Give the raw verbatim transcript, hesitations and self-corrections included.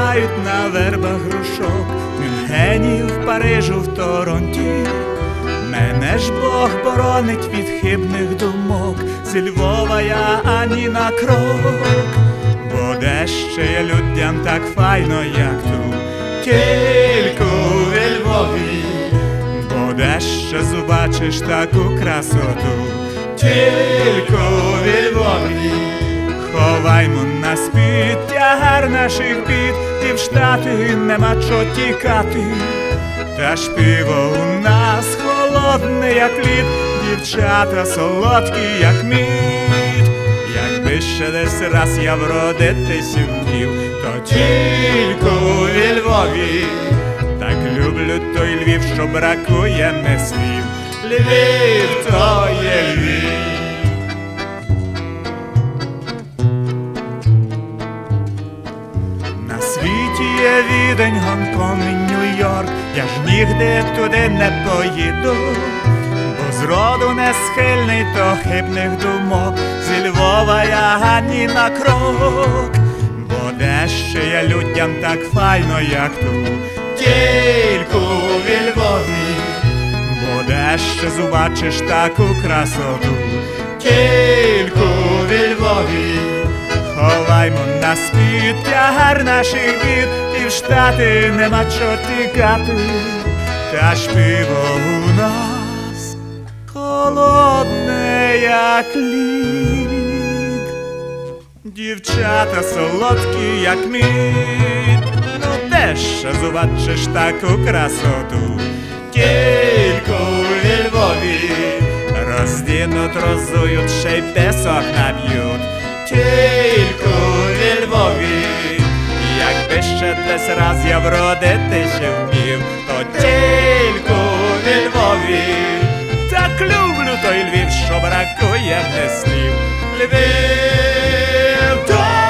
співають на вербах грушок, в Мюнхені, в Парижу, в Торонті. Мене ж Бог боронить від хибних думок, зі Львова я ані на крок. Бо де ще є людям так файно, як тут, тільки у Львові. Бо де ще зубачиш таку красоту, тільки у Львові. Ховаймо на спід тягар наших бід, і в Штати нема чо тікати. Та ж пиво у нас холодне, як лід, дівчата солодкі, як мід. Якби ще десь раз я вродитись вмів, то тільки у Львові. Так люблю той Львів, що бракує не слів. Львів – то є Львів. На світі є Відень, Гонконг і Нью-Йорк, я ж нігде туди не поїду, бо зроду не схильний до хибних думок, зі Львова я ані на крок. Бо де ще є людям так файно, як тут, тільки у Львові. Бо де ще зубачиш таку красоту, тільки у Львові. Ховаймо на спід тягар наших бід, і в Штати нема чо тікати. Та ж пиво у нас холодне, як лід, дівчата солодкі, як мід. Ну де ще зубачиш таку красоту, тільки у Львові. Роздінуть, розують, ще й песок наб'ють, тільки у Львові. Якби ще десь раз я вродитись вмів, то тільки у Львові. Так люблю той Львів, що бракує не слів. Львів – то